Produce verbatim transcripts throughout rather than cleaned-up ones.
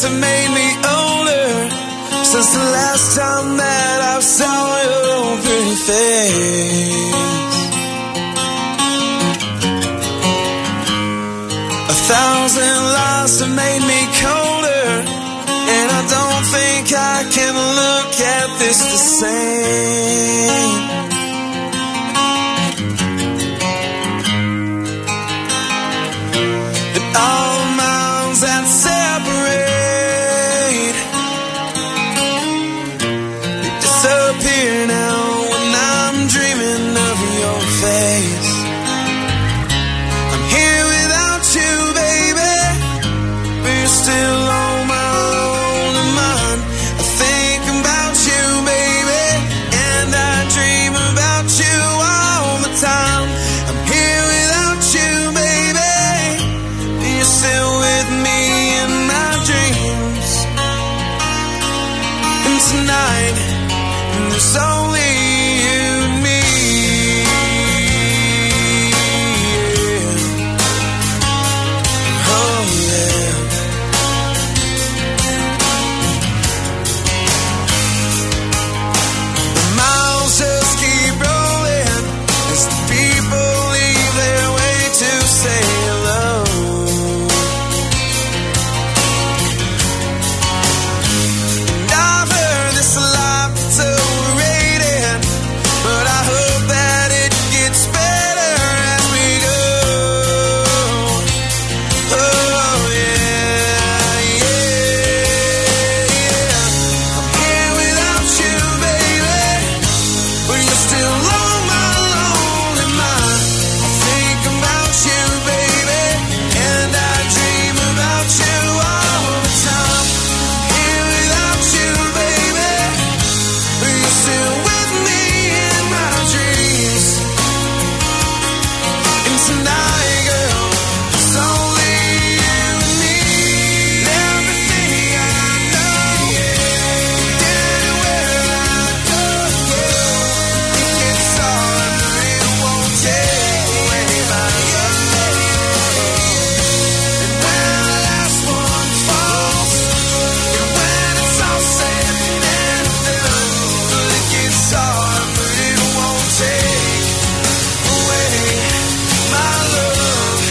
have made me older since the last time that I saw your pretty face. A thousand lies have made me colder, and I don't think I can look at this the same. And all the miles that separate, they disappear now when I'm dreaming of your face. I'm here without you, baby, but you're still on my lonely mind. I think about you, baby, and I dream about you all the time. I'm here without you, baby, but you're still with me in my dreams. And tonight, there's only you and me. Yeah. Oh yeah. The miles just keep rolling as the people leave their way to say hello. And I've heard this life is overrated, but I hope that it gets better as we go. Oh yeah, yeah, yeah. I'm here without you, baby, but you're still on my lonely mind. I think about you, baby, and I dream about you all the time. Here without you, baby, but you're still with me in my dreams. And tonight, girl, it's only you and me. Everything I know, anywhere I go, it gets hard, but it won't take away my love. And when the last one falls, and when it's all said and done, it gets hard, but it won't take away my love.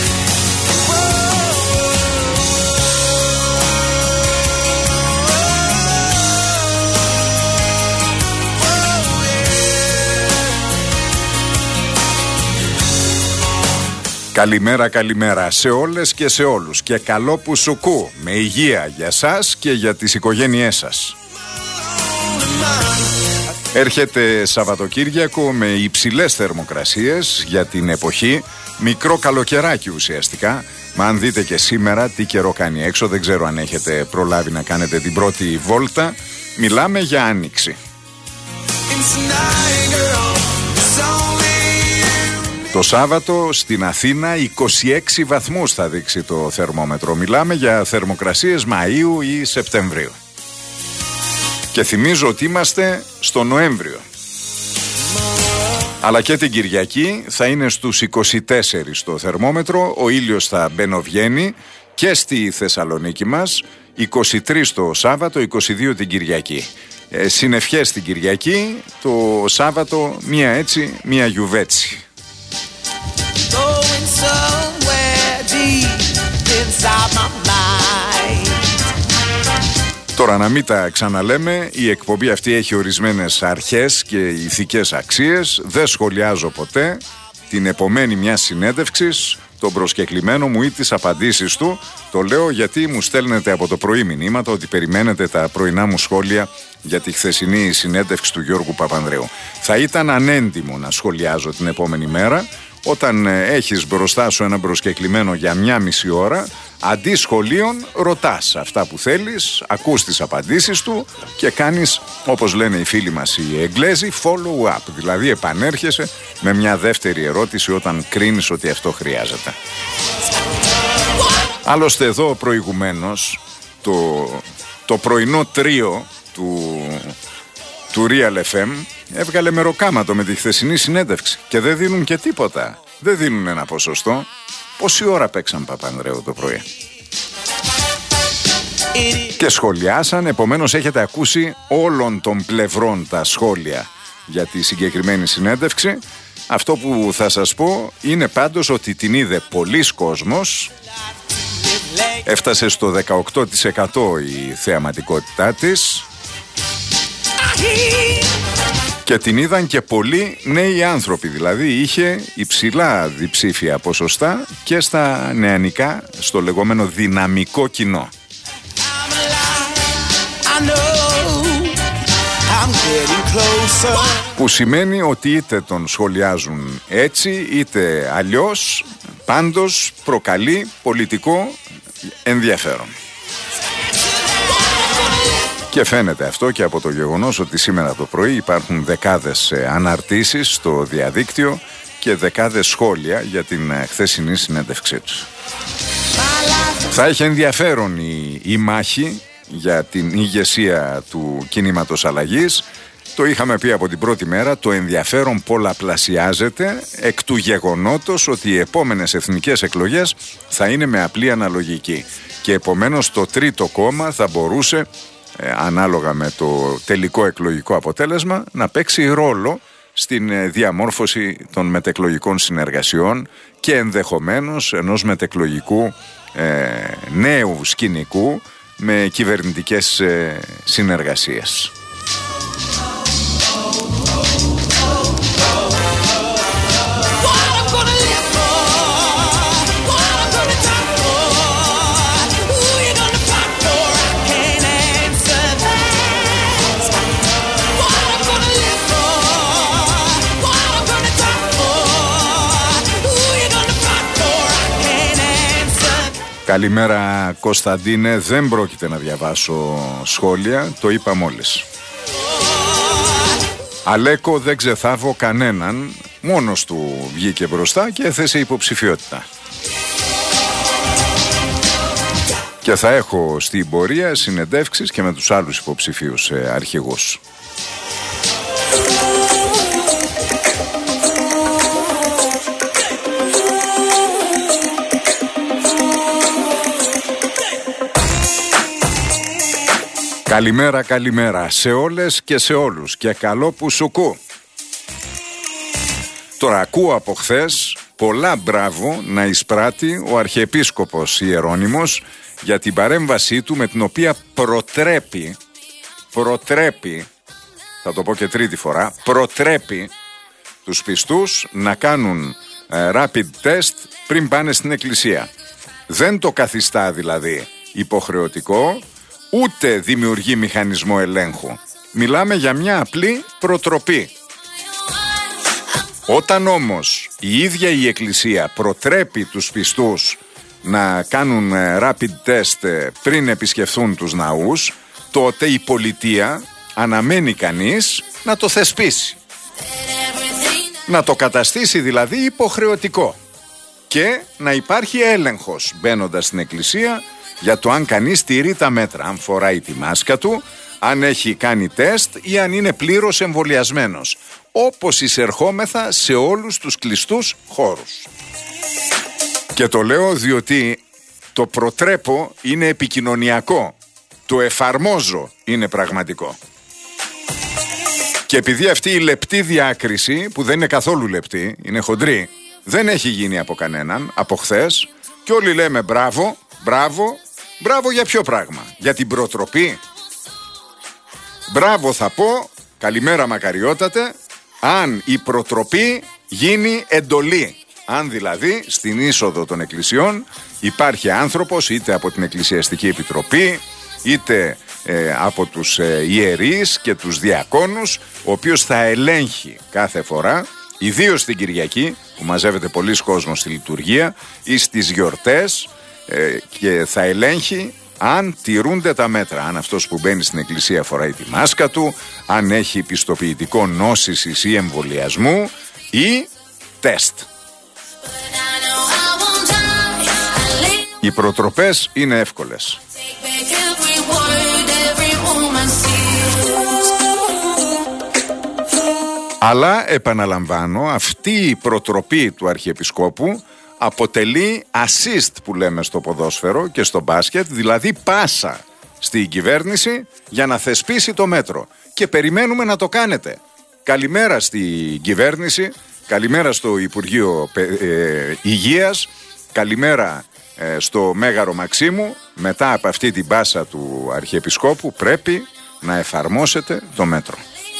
Καλημέρα, καλημέρα σε όλες και σε όλους και καλό που σου κου, με υγεία για σας και για τις οικογένειές σας. Έρχεται Σαββατοκύριακο με υψηλές θερμοκρασίες για την εποχή, μικρό καλοκαιράκι ουσιαστικά. Μα αν δείτε και σήμερα τι καιρό κάνει έξω, δεν ξέρω αν έχετε προλάβει να κάνετε την πρώτη βόλτα, μιλάμε για άνοιξη. Το Σάββατο στην Αθήνα είκοσι έξι βαθμούς θα δείξει το θερμόμετρο. Μιλάμε για θερμοκρασίες Μαΐου ή Σεπτεμβρίου. Και θυμίζω ότι είμαστε στο Νοέμβριο. Αλλά και την Κυριακή θα είναι στους είκοσι τέσσερα το θερμόμετρο. Ο ήλιος θα μπαινοβγαίνει και στη Θεσσαλονίκη μας. είκοσι τρία το Σάββατο, είκοσι δύο την Κυριακή. Ε, συνευχές την Κυριακή, το Σάββατο μία έτσι, μία γιουβέτσι. Going somewhere deep inside my mind. Τώρα να μην τα ξαναλέμε, η εκπομπή αυτή έχει ορισμένες αρχές και ηθικές αξίες. Δεν σχολιάζω ποτέ την επομένη μιας συνέντευξης, τον προσκεκλημένο μου ή τις απαντήσεις του. Το λέω γιατί μου στέλνετε από το πρωί μηνύματα ότι περιμένετε τα πρωινά μου σχόλια για τη χθεσινή συνέντευξη του Γιώργου Παπανδρέου. Θα ήταν ανέντιμο να σχολιάζω την επόμενη μέρα. Όταν έχεις μπροστά σου έναν προσκεκλημένο για μια μισή ώρα, αντί σχολείων ρωτάς αυτά που θέλεις, ακούς τις απαντήσεις του και κάνεις, όπως λένε οι φίλοι μας οι Εγγλέζοι, follow up, δηλαδή επανέρχεσαι με μια δεύτερη ερώτηση όταν κρίνεις ότι αυτό χρειάζεται. Άλλωστε εδώ προηγουμένως το, το πρωινό τρίο του, του Real εφ εμ έβγαλε μεροκάματο με τη χθεσινή συνέντευξη και δεν δίνουν και τίποτα. Δεν δίνουν ένα ποσοστό. Πόση ώρα παίξαν Παπανδρέου το πρωί? και σχολιάσαν. Επομένως έχετε ακούσει όλων των πλευρών τα σχόλια για τη συγκεκριμένη συνέντευξη. Αυτό που θα σας πω είναι πάντως ότι την είδε πολλής κόσμος. Έφτασε στο δεκαοκτώ τοις εκατό η θεαματικότητά της και την είδαν και πολλοί νέοι άνθρωποι. Δηλαδή είχε υψηλά διψήφια ποσοστά και στα νεανικά, στο λεγόμενο δυναμικό κοινό. Που σημαίνει ότι είτε τον σχολιάζουν έτσι είτε αλλιώς, πάντως προκαλεί πολιτικό ενδιαφέρον. Και φαίνεται αυτό και από το γεγονός ότι σήμερα το πρωί υπάρχουν δεκάδες αναρτήσεις στο διαδίκτυο και δεκάδες σχόλια για την χθεσινή συνέντευξή του. Θα έχει ενδιαφέρον η, η μάχη για την ηγεσία του κινήματος αλλαγής. Το είχαμε πει από την πρώτη μέρα, το ενδιαφέρον πολλαπλασιάζεται εκ του γεγονότος ότι οι επόμενες εθνικές εκλογές θα είναι με απλή αναλογική. Και επομένως το τρίτο κόμμα θα μπορούσε, ε, ανάλογα με το τελικό εκλογικό αποτέλεσμα, να παίξει ρόλο στην ε, διαμόρφωση των μετεκλογικών συνεργασιών και ενδεχομένως ενός μετεκλογικού ε, νέου σκηνικού με κυβερνητικές ε, συνεργασίες. Καλημέρα Κωνσταντίνε, δεν πρόκειται να διαβάσω σχόλια, το είπα μόλις. Αλέκο, δεν ξεθάβω κανέναν, μόνος του βγήκε μπροστά και έθεσε υποψηφιότητα. Και θα έχω στην πορεία συνεντεύξεις και με τους άλλους υποψηφίους ε, αρχηγούς. Καλημέρα, καλημέρα σε όλες και σε όλους και καλό που σου κου. Τώρα ακούω από χθες πολλά μπράβο να εισπράττει ο Αρχιεπίσκοπος Ιερώνυμος για την παρέμβασή του με την οποία προτρέπει, προτρέπει, θα το πω και τρίτη φορά, προτρέπει τους πιστούς να κάνουν ε, rapid test πριν πάνε στην εκκλησία. Δεν το καθιστά δηλαδή υποχρεωτικό, ούτε δημιουργεί μηχανισμό ελέγχου. Μιλάμε για μια απλή προτροπή. Όταν όμως η ίδια η Εκκλησία προτρέπει τους πιστούς να κάνουν rapid test πριν επισκεφθούν τους ναούς, τότε η πολιτεία αναμένει κανείς να το θεσπίσει. Να το καταστήσει δηλαδή υποχρεωτικό. Και να υπάρχει έλεγχος μπαίνοντας στην εκκλησία για το αν κανείς τηρεί τα μέτρα, αν φοράει τη μάσκα του, αν έχει κάνει τεστ ή αν είναι πλήρως εμβολιασμένος, όπως εισερχόμεθα σε όλους τους κλειστούς χώρους. Και το λέω διότι το προτρέπω είναι επικοινωνιακό, το εφαρμόζω είναι πραγματικό. Και επειδή αυτή η λεπτή διάκριση, που δεν είναι καθόλου λεπτή, είναι χοντρή, δεν έχει γίνει από κανέναν, από χθες, και όλοι λέμε μπράβο, μπράβο, μπράβο για ποιο πράγμα, για την προτροπή. Μπράβο θα πω, καλημέρα μακαριότατε, αν η προτροπή γίνει εντολή. Αν δηλαδή στην είσοδο των εκκλησιών υπάρχει άνθρωπος είτε από την Εκκλησιαστική Επιτροπή είτε ε, από τους ε, ιερείς και τους διακόνους, ο οποίος θα ελέγχει κάθε φορά, ιδίως την Κυριακή που μαζεύεται πολλής κόσμος στη λειτουργία ή στις γιορτές, ε, και θα ελέγχει αν τηρούνται τα μέτρα, αν αυτός που μπαίνει στην εκκλησία φοράει τη μάσκα του, αν έχει πιστοποιητικό νόσησης ή εμβολιασμού ή τεστ. Οι προτροπές είναι εύκολες. Αλλά επαναλαμβάνω, αυτή η προτροπή του Αρχιεπισκόπου αποτελεί assist που λέμε στο ποδόσφαιρο και στο μπάσκετ, δηλαδή πάσα στην κυβέρνηση για να θεσπίσει το μέτρο. Και περιμένουμε να το κάνετε. Καλημέρα στην κυβέρνηση, καλημέρα στο Υπουργείο ε, Υγείας, καλημέρα ε, στο Μέγαρο Μαξίμου. Μετά από αυτή την πάσα του Αρχιεπισκόπου πρέπει να εφαρμόσετε το μέτρο.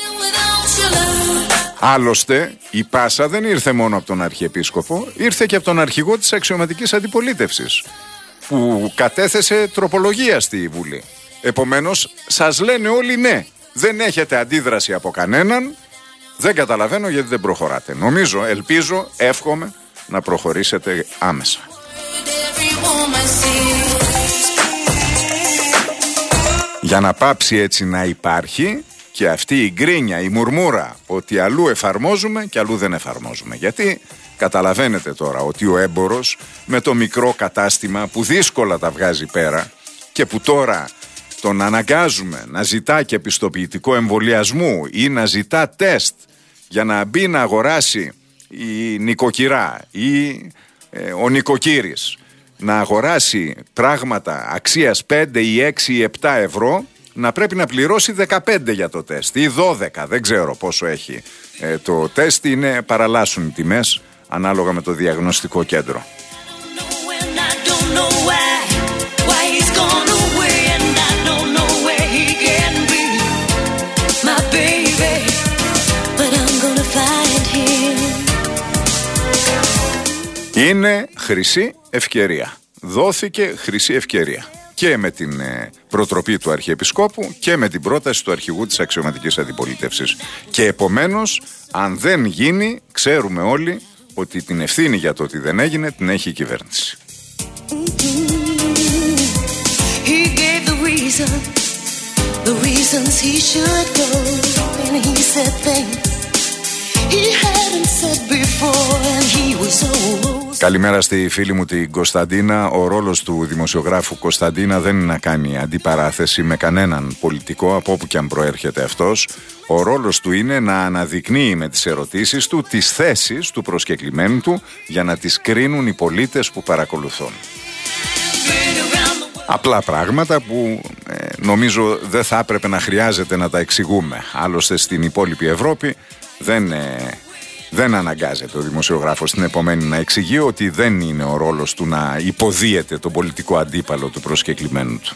Άλλωστε η πάσα δεν ήρθε μόνο από τον Αρχιεπίσκοπο, ήρθε και από τον αρχηγό της αξιωματικής αντιπολίτευσης, που κατέθεσε τροπολογία στη Βουλή. Επομένως σας λένε όλοι ναι. Δεν έχετε αντίδραση από κανέναν. Δεν καταλαβαίνω γιατί δεν προχωράτε. Νομίζω, ελπίζω, εύχομαι να προχωρήσετε άμεσα. Για να πάψει έτσι να υπάρχει και αυτή η γκρίνια, η μουρμούρα ότι αλλού εφαρμόζουμε και αλλού δεν εφαρμόζουμε. Γιατί καταλαβαίνετε τώρα ότι ο έμπορος με το μικρό κατάστημα που δύσκολα τα βγάζει πέρα και που τώρα τον αναγκάζουμε να ζητά και πιστοποιητικό εμβολιασμού ή να ζητά τεστ για να μπει να αγοράσει η νοικοκυρά ή ε, ο νοικοκύρης να αγοράσει πράγματα αξίας πέντε ή έξι ή επτά ευρώ, να πρέπει να πληρώσει δεκαπέντε για το τεστ ή δώδεκα, δεν ξέρω πόσο έχει ε, το τεστ. Είναι, παραλλάσσουν οι τιμές ανάλογα με το διαγνωστικό κέντρο. Είναι χρυσή ευκαιρία. Δόθηκε χρυσή ευκαιρία και με την ε, προτροπή του Αρχιεπισκόπου και με την πρόταση του αρχηγού της αξιωματικής αντιπολίτευσης. Και επομένως, αν δεν γίνει, ξέρουμε όλοι ότι την ευθύνη για το ότι δεν έγινε την έχει η κυβέρνηση. Καλημέρα στη φίλη μου την Κωνσταντίνα. Ο ρόλος του δημοσιογράφου, Κωνσταντίνα, δεν είναι να κάνει αντιπαράθεση με κανέναν πολιτικό από όπου και αν προέρχεται αυτός. Ο ρόλος του είναι να αναδεικνύει με τις ερωτήσεις του τις θέσεις του προσκεκλημένου του για να τις κρίνουν οι πολίτες που παρακολουθούν. Απλά πράγματα που ε, νομίζω δεν θα έπρεπε να χρειάζεται να τα εξηγούμε. Άλλωστε στην υπόλοιπη Ευρώπη δεν... Ε, Δεν αναγκάζεται ο δημοσιογράφος στην επομένη να εξηγεί ότι δεν είναι ο ρόλος του να υποδίεται τον πολιτικό αντίπαλο του προσκεκλημένου του.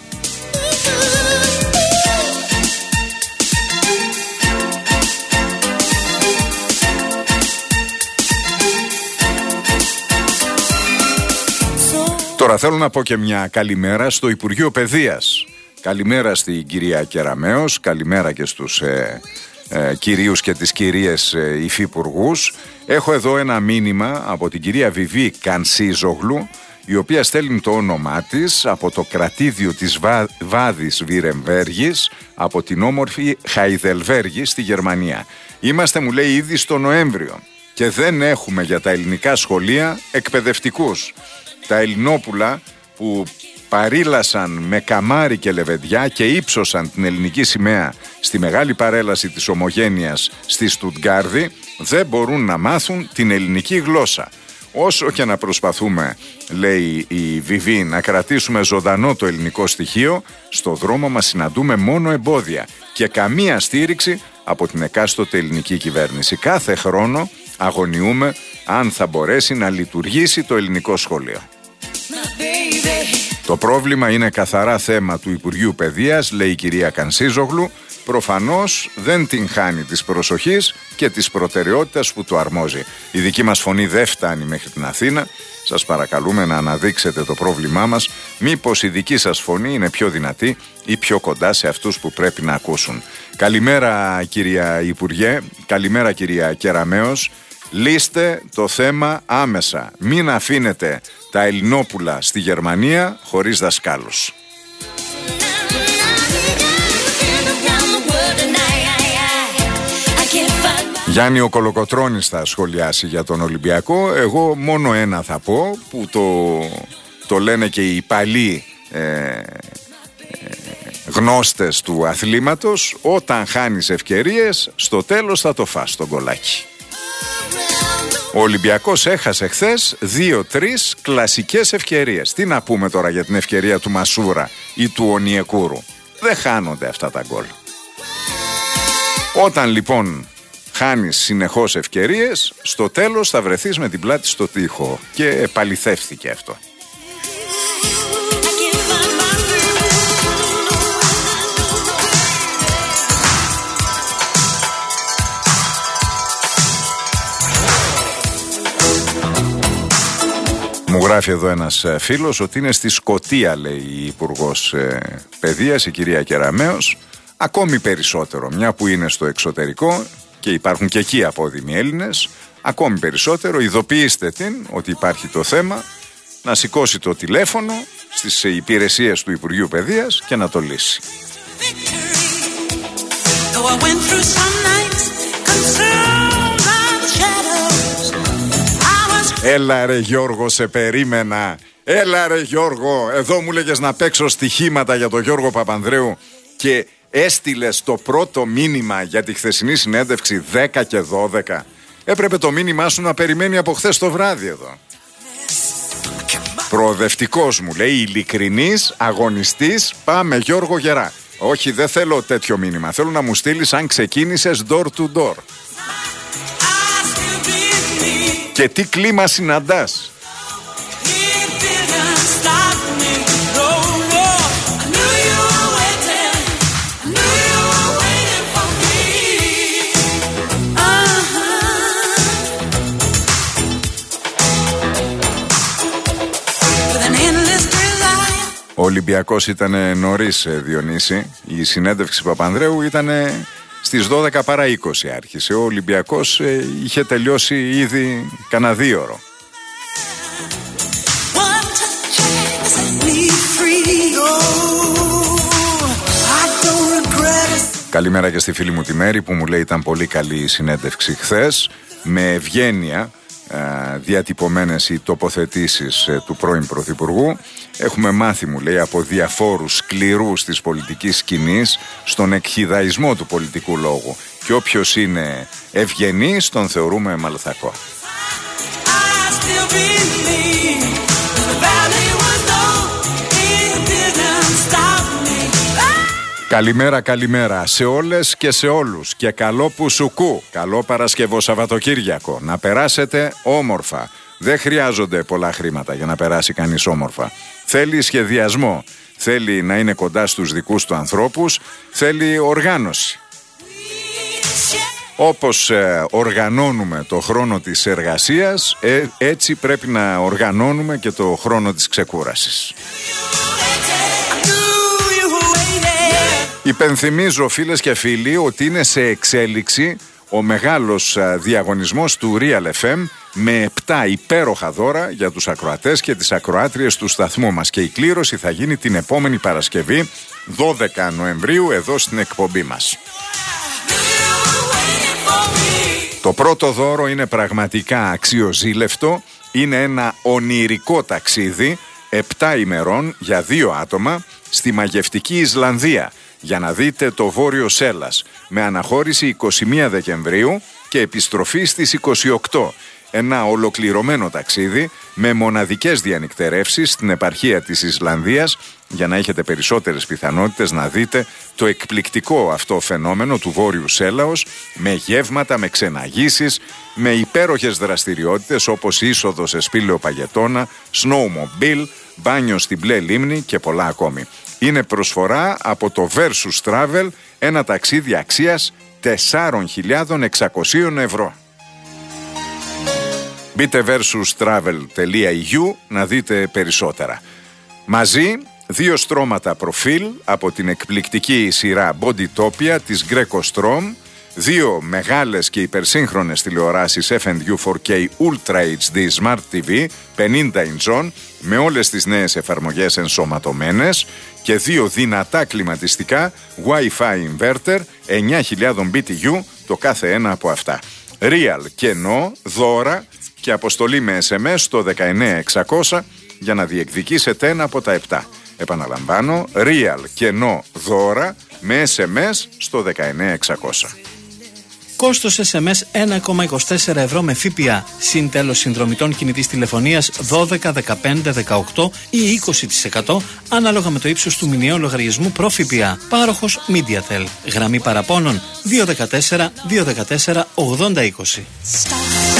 Τώρα θέλω να πω και μια καλημέρα στο Υπουργείο Παιδείας. Καλημέρα στην κυρία Κεραμέως, καλημέρα και στους... Ε, Ε, κυρίους και τις κυρίες ε, υφυπουργούς. Έχω εδώ ένα μήνυμα από την κυρία Βιβί Κανσίζογλου, η οποία στέλνει το όνομά της από το κρατήδιο της Βά, Βάδης Βιρεμβέργης, από την όμορφη Χαϊδελβέργη στη Γερμανία. Είμαστε, μου λέει, ήδη στο Νοέμβριο και δεν έχουμε για τα ελληνικά σχολεία εκπαιδευτικούς. Τα Ελληνόπουλα που παρήλασαν με καμάρι και λεβεντιά και ύψωσαν την ελληνική σημαία στη μεγάλη παρέλαση της Ομογένειας στη Στουτγκάρδη δεν μπορούν να μάθουν την ελληνική γλώσσα. Όσο και να προσπαθούμε, λέει η Βιβί, να κρατήσουμε ζωντανό το ελληνικό στοιχείο, στο δρόμο μας συναντούμε μόνο εμπόδια και καμία στήριξη από την εκάστοτε ελληνική κυβέρνηση. Κάθε χρόνο αγωνιούμε αν θα μπορέσει να λειτουργήσει το ελληνικό σχολείο. Το πρόβλημα είναι καθαρά θέμα του Υπουργείου Παιδείας, λέει η κυρία Κανσίζογλου. Προφανώς δεν την χάνει της προσοχής και της προτεραιότητας που του αρμόζει. Η δική μας φωνή δεν φτάνει μέχρι την Αθήνα. Σας παρακαλούμε να αναδείξετε το πρόβλημά μας. Μήπως η δική σας φωνή είναι πιο δυνατή ή πιο κοντά σε αυτούς που πρέπει να ακούσουν. Καλημέρα κυρία Υπουργέ, καλημέρα κυρία Κεραμέως. Λύστε το θέμα άμεσα. Μην αφήνετε τα Ελληνόπουλα στη Γερμανία χωρίς δασκάλους. Γιάννη ο Κολοκοτρώνης θα σχολιάσει για τον Ολυμπιακό. Εγώ μόνο ένα θα πω που το, το λένε και οι παλιοί ε, ε, γνώστες του αθλήματος. Όταν χάνεις ευκαιρίες, στο τέλος θα το φας τον κολάκι. Ο Ολυμπιακός έχασε χθες δύο τρεις κλασικές ευκαιρίες. Τι να πούμε τώρα για την ευκαιρία του Μασούρα ή του Ονιεκούρου? Δεν χάνονται αυτά τα γκολ. Όταν λοιπόν χάνεις συνεχώς ευκαιρίες, στο τέλος θα βρεθείς με την πλάτη στο τοίχο. Και επαληθεύθηκε αυτό. Μου γράφει εδώ ένας φίλος ότι είναι στη Σκωτία, λέει η Υπουργός ε, Παιδείας, η κυρία Κεραμέως, ακόμη περισσότερο, μια που είναι στο εξωτερικό και υπάρχουν και εκεί απόδημοι Έλληνες, ακόμη περισσότερο ειδοποιήστε την ότι υπάρχει το θέμα, να σηκώσει το τηλέφωνο στις υπηρεσίες του Υπουργείου Παιδείας και να το λύσει. Έλα ρε Γιώργο, σε περίμενα. Έλα ρε Γιώργο, εδώ μου λέγες να παίξω στοιχήματα για τον Γιώργο Παπανδρέου και έστειλες το πρώτο μήνυμα για τη χθεσινή συνέντευξη δέκα και δώδεκα. Έπρεπε το μήνυμά σου να περιμένει από χθες το βράδυ εδώ. Προοδευτικός μου λέει, ειλικρινής, αγωνιστής, πάμε Γιώργο γερά. Όχι, δεν θέλω τέτοιο μήνυμα, θέλω να μου στείλεις αν ξεκίνησες door to door. Και τι κλίμα συναντάς. Ο Ολυμπιακός ήταν νωρίς, Διονύση. Η συνέντευξη Παπανδρέου ήταν στις δώδεκα παρά είκοσι άρχισε. Ο Ολυμπιακός ε, είχε τελειώσει ήδη κανένα δύο ώρο. Καλημέρα και στη φίλη μου τη Μέρη που μου λέει ήταν πολύ καλή η συνέντευξη χθες. Με ευγένεια διατυπωμένες οι τοποθετήσεις του πρώην Πρωθυπουργού. Έχουμε μάθει, μου λέει, από διαφόρους σκληρούς της πολιτικής σκηνής στον εκχυδαϊσμό του πολιτικού λόγου. Και όποιος είναι ευγενής τον θεωρούμε μαλθακό. Καλημέρα, καλημέρα σε όλες και σε όλους και καλό Πουσουκού, καλό Παρασκευό Σαββατοκύριακο. Να περάσετε όμορφα. Δεν χρειάζονται πολλά χρήματα για να περάσει κανείς όμορφα. Θέλει σχεδιασμό, θέλει να είναι κοντά στους δικούς του ανθρώπους, θέλει οργάνωση. Όπως ε, οργανώνουμε το χρόνο της εργασίας, ε, έτσι πρέπει να οργανώνουμε και το χρόνο της ξεκούρασης. Υπενθυμίζω, φίλες και φίλοι, ότι είναι σε εξέλιξη ο μεγάλος διαγωνισμός του Real εφ εμ με επτά υπέροχα δώρα για τους ακροατές και τις ακροάτριες του σταθμού μας, και η κλήρωση θα γίνει την επόμενη Παρασκευή δώδεκα Νοεμβρίου εδώ στην εκπομπή μας. Το πρώτο δώρο είναι πραγματικά αξιοζήλευτο, είναι ένα ονειρικό ταξίδι επτά ημερών για δύο άτομα στη μαγευτική Ισλανδία για να δείτε το Βόρειο Σέλλας, με αναχώρηση εικοστή πρώτη Δεκεμβρίου και επιστροφή στις είκοσι οκτώ. Ένα ολοκληρωμένο ταξίδι με μοναδικές διανυκτερεύσεις στην επαρχία της Ισλανδίας για να έχετε περισσότερες πιθανότητες να δείτε το εκπληκτικό αυτό φαινόμενο του Βόρειου Σέλλαος, με γεύματα, με ξεναγήσεις, με υπέροχες δραστηριότητες όπως είσοδο σε σπήλαιο παγετώνα, snowmobile, μπάνιο στην μπλε λίμνη και πολλά ακόμη. Είναι προσφορά από το Versus Travel, ένα ταξίδι αξίας τέσσερις χιλιάδες εξακόσια ευρώ. Μπείτε versus travel τελεία ι γιου να δείτε περισσότερα. Μαζί, δύο στρώματα προφίλ από την εκπληκτική σειρά Bodytopia της Greco Strom, δύο μεγάλες και υπερσύγχρονες τηλεοράσεις εφ εντ γιου φορ κέι Ultra έιτς ντι Smart τι βι πενήντα ιντσών με όλες τις νέες εφαρμογές ενσωματωμένες και δύο δυνατά κλιματιστικά Wi-Fi inverter εννιά χιλιάδες μπι τι γιου το κάθε ένα από αυτά. Real κενό, δώρα και αποστολή με ες εμ ες στο δεκαεννέα εξακόσια για να διεκδικήσετε ένα από τα επτά. Επαναλαμβάνω, Real κενό, δώρα με ες εμ ες στο δεκαεννέα εξακόσια. Κόστος ες εμ ες ένα κόμμα είκοσι τέσσερα ευρώ με ΦΠΑ. Συν τέλος συνδρομητών κινητής τηλεφωνίας δώδεκα, δεκαπέντε, δεκαοκτώ ή είκοσι τοις εκατό ανάλογα με το ύψος του μηνιαίου λογαριασμού προ ΦΠΑ. Πάροχος MediaTel. Γραμμή παραπώνων δύο ένα τέσσερα, δύο ένα τέσσερα, ογδόντα είκοσι.